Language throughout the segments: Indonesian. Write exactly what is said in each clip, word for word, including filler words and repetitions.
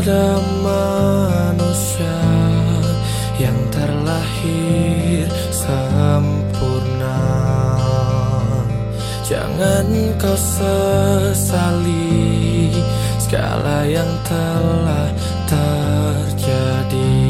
ada manusia yang terlahir sempurna. Jangan kau sesali segala yang telah terjadi.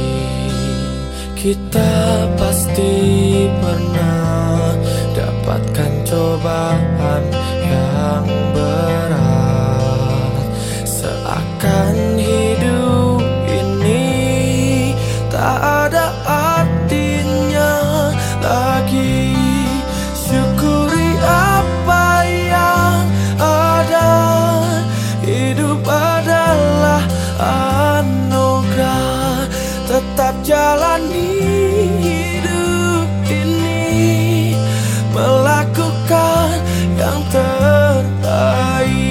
Kita pasti pernah dapatkan cobaan yang berat. Seakan hidup ini tak ada artinya lagi. Syukuri apa yang ada. Hidup adalah anugerah. Tetap jalani hidup ini, melakukan yang terbaik.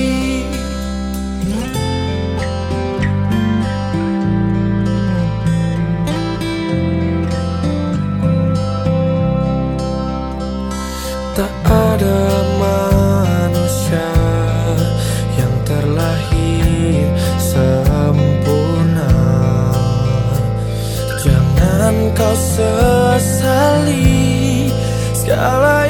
Tak ada manusia yang terlahir sempurna. Jangan kau sesali segala